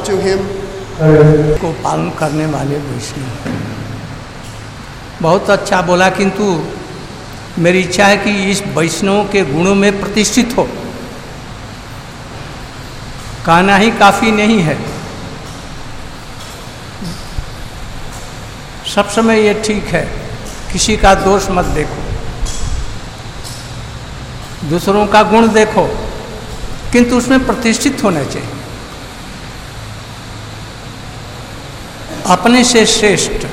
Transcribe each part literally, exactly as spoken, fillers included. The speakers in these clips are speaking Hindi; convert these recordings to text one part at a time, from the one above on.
to him. को पालन करने वाले वैष्णव बहुत अच्छा बोला, किंतु मेरी इच्छा है कि इस वैष्णव के गुणों में प्रतिष्ठित हो। कहना ही काफी नहीं है, सब समय ये ठीक है, किसी का दोष मत देखो, दूसरों का गुण देखो, किंतु उसमें प्रतिष्ठित होना चाहिए। अपने से श्रेष्ठ,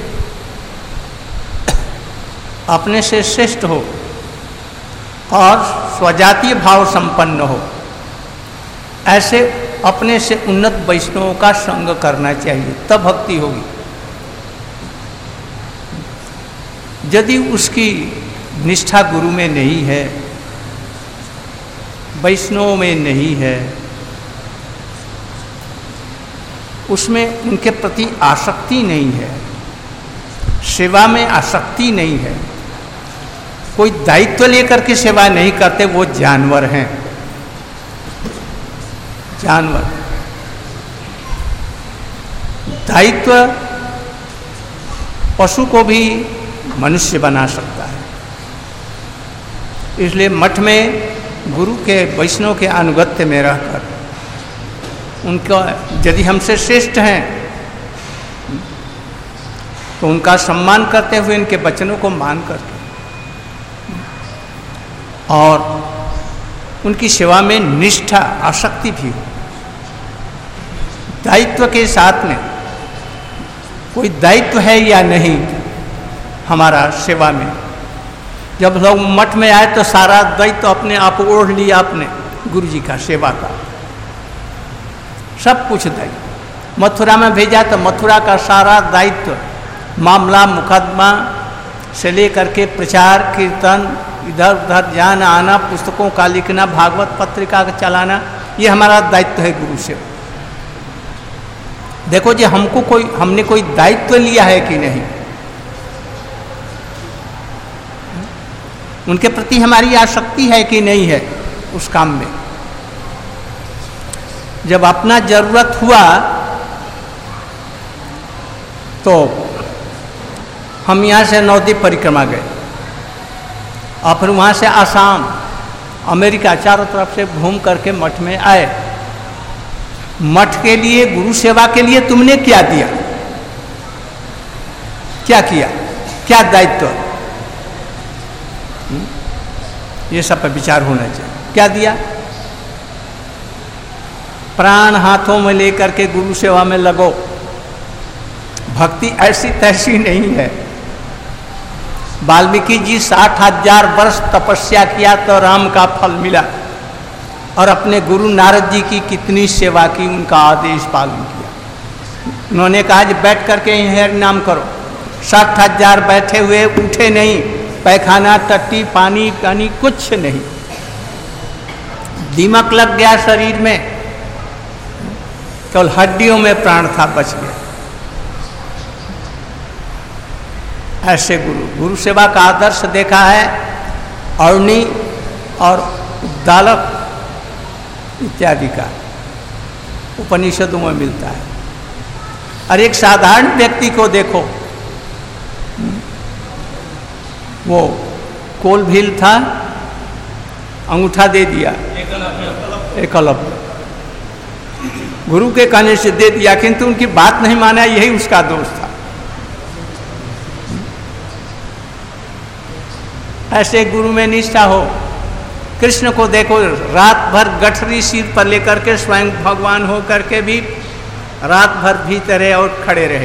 अपने से श्रेष्ठ हो और स्वजातीय भाव संपन्न हो, ऐसे अपने से उन्नत वैष्णवों का संग करना चाहिए, तब भक्ति होगी। यदि उसकी निष्ठा गुरु में नहीं है, वैष्णव में नहीं है, उसमें उनके प्रति आसक्ति नहीं है, सेवा में आसक्ति नहीं है, कोई दायित्व लेकर के सेवा नहीं करते, वो जानवर हैं, जानवर। दायित्व पशु को भी मनुष्य बना सकता है। इसलिए मठ में गुरु के वैष्णव के अनुगत्य में रहकर उनका, यदि हमसे श्रेष्ठ हैं तो उनका सम्मान करते हुए इनके वचनों को मान करके और उनकी सेवा में निष्ठा आसक्ति भी हो। दायित्व के साथ में कोई दायित्व है या नहीं हमारा सेवा में। जब लोग मठ में आए तो सारा दायित्व तो अपने आप ओढ़ लिया आपने, गुरु जी का सेवा का सब कुछ दायित्व। मथुरा में भेजा तो मथुरा का सारा दायित्व, मामला मुकदमा से लेकर के प्रचार कीर्तन, इधर उधर जाना आना, पुस्तकों का लिखना, भागवत पत्रिका का चलाना, ये हमारा दायित्व है गुरु से। देखो जी, हमको कोई हमने कोई दायित्व लिया है कि नहीं, उनके प्रति हमारी आसक्ति है कि नहीं है उस काम में। जब अपना जरूरत हुआ तो हम यहाँ से नवद्वीप परिक्रमा गए और फिर वहाँ से आसाम, अमेरिका, चारों तरफ से घूम करके मठ में आए। मठ के लिए, गुरु सेवा के लिए तुमने क्या दिया, क्या किया, क्या दायित्व, ये सब पर विचार होना चाहिए। क्या दिया? प्राण हाथों में लेकर के गुरु सेवा में लगो। भक्ति ऐसी तैसी नहीं है। वाल्मीकि जी साठ हजार वर्ष तपस्या किया तो राम का फल मिला, और अपने गुरु नारद जी की कितनी सेवा की, उनका आदेश पालन किया। उन्होंने कहा कि बैठ करके हरि नाम करो। साठ हजार बैठे हुए, उठे नहीं, पैखाना, टट्टी, पानी पानी कुछ नहीं। दीमक लग गया शरीर में, केवल हड्डियों में प्राण था, बच गया। ऐसे गुरु गुरु सेवा का आदर्श देखा है अरुणी और उद्दालक इत्यादि का उपनिषदों में मिलता है। और एक साधारण व्यक्ति को देखो, वो कोल भील था, अंगूठा दे दिया, एकलव्य, गुरु के कहने से दे दिया, किंतु उनकी बात नहीं माना, यही उसका दोष था। ऐसे गुरु में निष्ठा हो। कृष्ण को देखो, रात भर गठरी सिर पर लेकर के स्वयं भगवान हो करके भी रात भर भीतर रहे और खड़े रहे।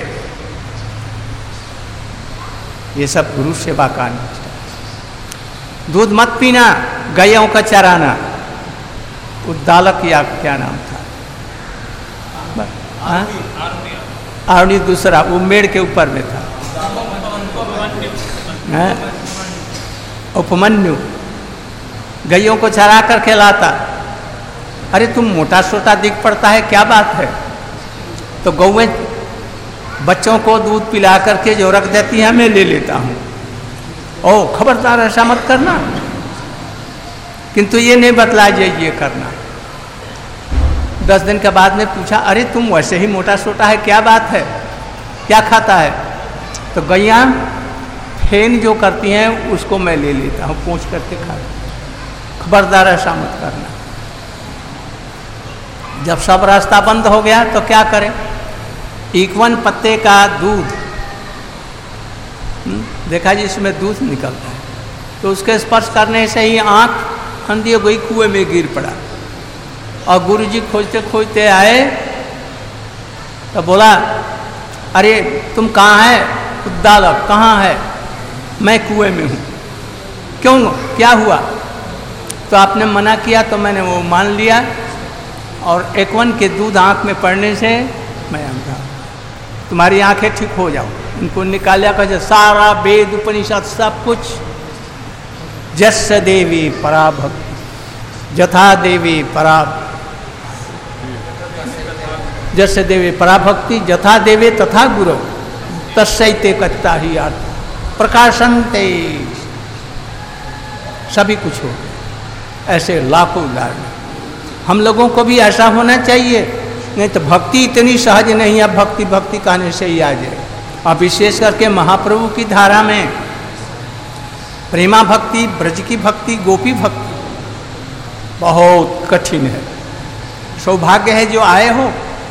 ये सब गुरु सेवा का निष्ठा। दूध मत पीना, गायों का चराना, उद्दालक या क्या नाम था, आरुणी दूसरा, वो मेड़ के ऊपर में था, उपमन्यु, गायों को चरा कर खिलाता। अरे तुम मोटा सोटा दिख पड़ता है, क्या बात है? तो गौएं बच्चों को दूध पिला करके जो रख देती है, मैं ले लेता हूँ। ओ खबरदार, ऐसा मत करना। किंतु ये नहीं बतलाया जाए ये करना। दस दिन के बाद में पूछा, अरे तुम वैसे ही मोटा सोटा है, क्या बात है, क्या खाता है? तो गैया फेन जो करती हैं उसको मैं ले लेता हूँ, पोंछ करके खा। खबरदार ऐसा मत करना। जब सब रास्ता बंद हो गया तो क्या करें? इक्वन पत्ते का दूध, देखा जी इसमें दूध निकलता है, तो उसके स्पर्श करने से ही आँख अंधी हो गई, कुएं में गिर पड़ा। और गुरुजी खोजते खोजते आए तो बोला, अरे तुम कहाँ है उद्दालक, कहाँ है? मैं कुएं में हूँ। क्यों, क्या हुआ? तो आपने मना किया तो मैंने वो मान लिया, और एकवन के दूध आँख में पड़ने से मैं अंधा, तुम्हारी आंखें ठीक हो जाओ। इनको निकाला कर सारा वेद उपनिषद सब कुछ, जस देवी परा भक्ति जथा देवी परा, जस देवी परा भक्ति जथा देवे तथा गुरु तस्सैते कत्ता ही अर्थ प्रकाशनते, सभी कुछ हो। ऐसे लाखों उदाहरण हम लोगों को भी ऐसा होना चाहिए, नहीं तो भक्ति इतनी सहज नहीं है। भक्ति भक्ति कहने से ही आ जाए। और विशेष करके महाप्रभु की धारा में प्रेमा भक्ति, ब्रज की भक्ति, गोपी भक्ति बहुत कठिन है। सौभाग्य है जो आए हो,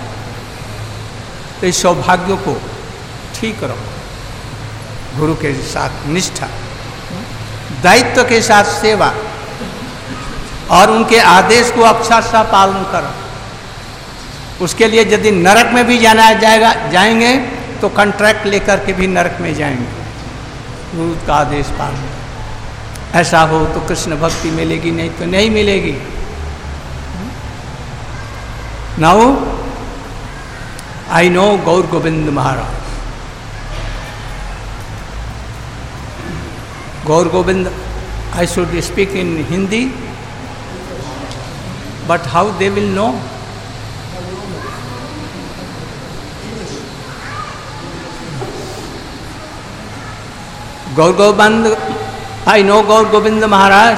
तो इस सौभाग्य को ठीक रखो, गुरु के साथ निष्ठा, दायित्व के साथ सेवा, और उनके आदेश को अक्षरशः पालन करो। उसके लिए यदि नरक में भी जाना जाएगा जाएंगे तो कॉन्ट्रैक्ट लेकर के भी नरक में जाएंगे, गुरु का आदेश पालन। ऐसा हो तो कृष्ण भक्ति मिलेगी, नहीं तो नहीं मिलेगी। Now I know Gaur Govind Maharaj, Gaur Govind, I should speak in Hindi, but how they will know? Gaur Gobind, I know Gaur Gobind Maharaj.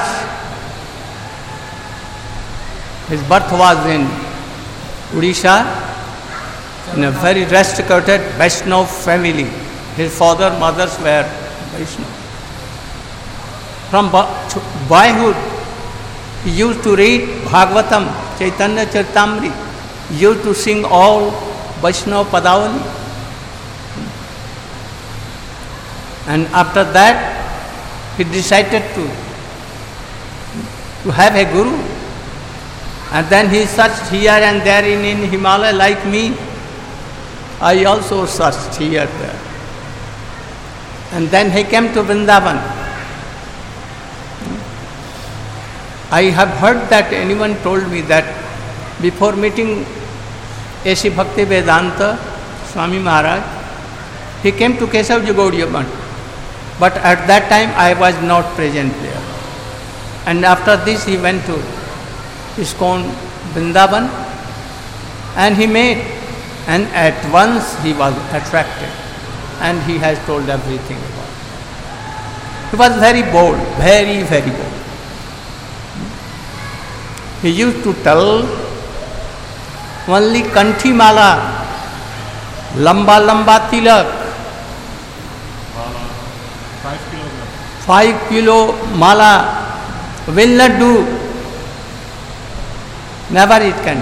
His birth was in Odisha, in a very restricted Vaishnava family. His father, mothers were Vaishnava. From boyhood, he used to read Bhagavatam, Chaitanya Charitamrita, he used to sing all Vaishnava Padavali. And after that, he decided to, to have a guru. And then he searched here and there in, in Himalaya like me. I also searched here there. And then he came to Vrindavan. I have heard that anyone told me that before meeting A C Bhakti Vedanta Swami Maharaj, he came to Kesav Gaudiya Math. But at that time I was not present there. And after this he went to ISKCON Vrindavan and he met, and at once he was attracted and he has told everything about it. He was very bold, very, very bold. He used to tell only Kanthi Mala, Lamba Lamba Tilak, five kilo mala will not do, never it can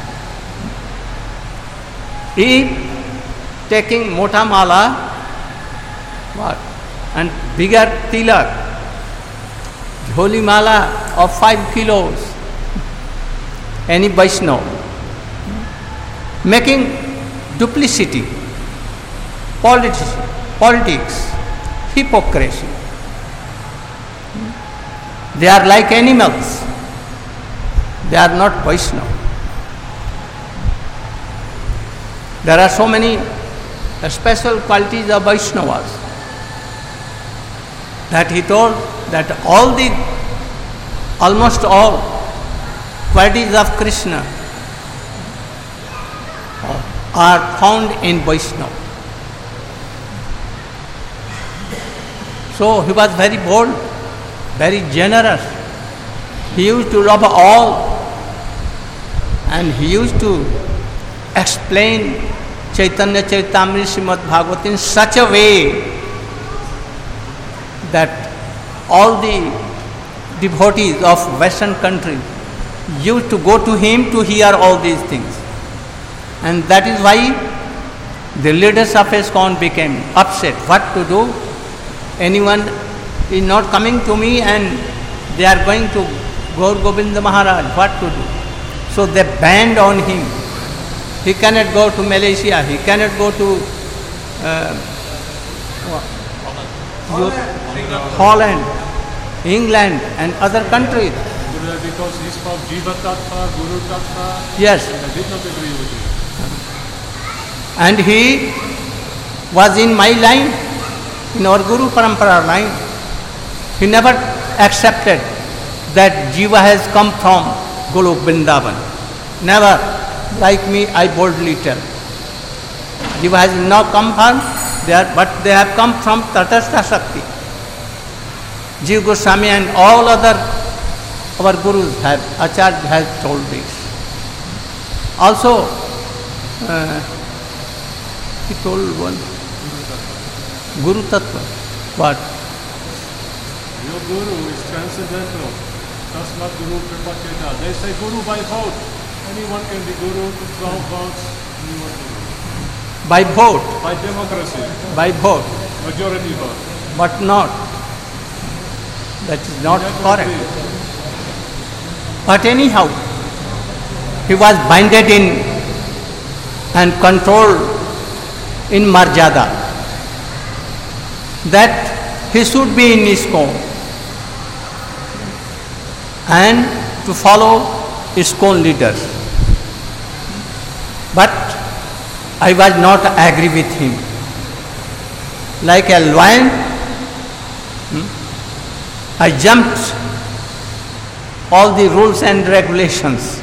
do. If taking mota mala, what, and bigger tilak, holy mala of five kilos, any Vaishnava, making duplicity, politics, politics, hypocrisy. They are like animals. They are not Vaishnava. There are so many special qualities of Vaishnavas that he told that all the, almost all qualities of Krishna are found in Vaishnava. So he was very bold, very generous. He used to love all. and he used to explain Chaitanya Charitamrita Srimad Bhagavatam in such a way that all the devotees of Western countries used to go to him to hear all these things. And that is why the leaders of ISKCON became upset. What to do? Anyone is not coming to me and they are going to Gaur Govinda Maharaj. What to do? So they banned on him. He cannot go to Malaysia. He cannot go to uh, Holland, England and other countries. Because he's called Jiva Tattva, Guru Tattva. Yes. And I did not agree with you. And he was in my line, in our Guru Parampara line. He never accepted that Jiva has come from Golok Vrindavan. Never. Like me, I boldly tell. Jiva has not come from there, but they have come from Tatastha Shakti. Jiva Goswami and all other our gurus have, Acharya has told this. Also, uh, he told one, Guru Tattva. What? Your Guru is transcendental. Tasmat Guru Kripaketa. They say Guru by vote. Anyone can be Guru with twelve votes. Anyone can be. By vote. By democracy. By vote. Majority vote. But not. That is not correct. But anyhow, he was binded in and controlled in Marjada that he should be in ISKCON and to follow ISKCON leaders. But I was not agree with him. Like a lion, hmm, I jumped all the rules and regulations.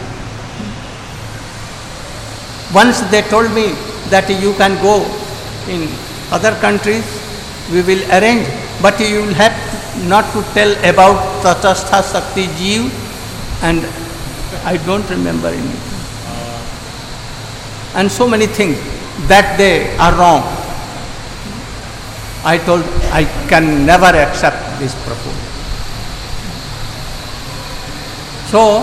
Once they told me that you can go in other countries, we will arrange, but you will have to, not to tell about Tatastha Shakti Jeev, and I don't remember anything. And so many things that they are wrong. I told I can never accept this proposal. So,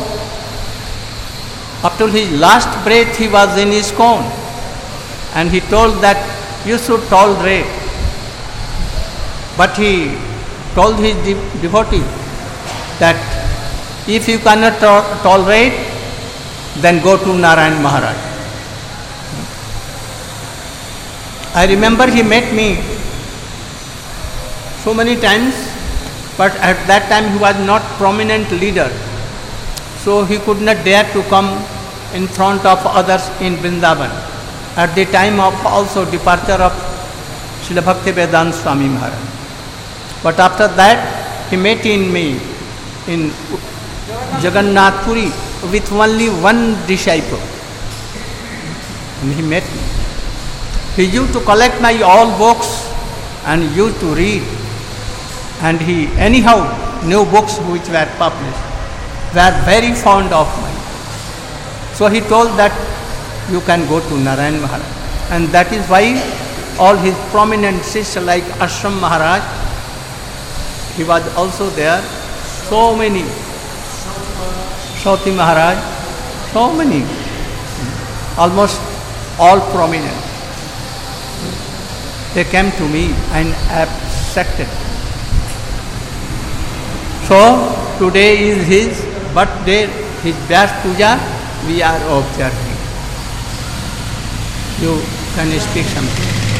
up to his last breath he was in ISKCON, and he told that you should tolerate. But he told his de- devotee that if you cannot to- tolerate, then go to Narayan Maharaj. I remember he met me so many times, but at that time he was not prominent leader. So he could not dare to come in front of others in Vrindavan at the time of also departure of Srila Bhaktivedanta Swami Maharaj. But after that he met in me in Jagannath Puri with only one disciple. And he met me. He used to collect my all books and used to read. And he anyhow knew books which were published. Were very fond of mine. So he told that you can go to Narayan Maharaj. And that is why all his prominent sisters like Ashram Maharaj, he was also there. So many. Shauti Maharaj, so many. Almost all prominent. They came to me and accepted. So today is his birthday, his Vyas Puja, we are observing. You can speak something.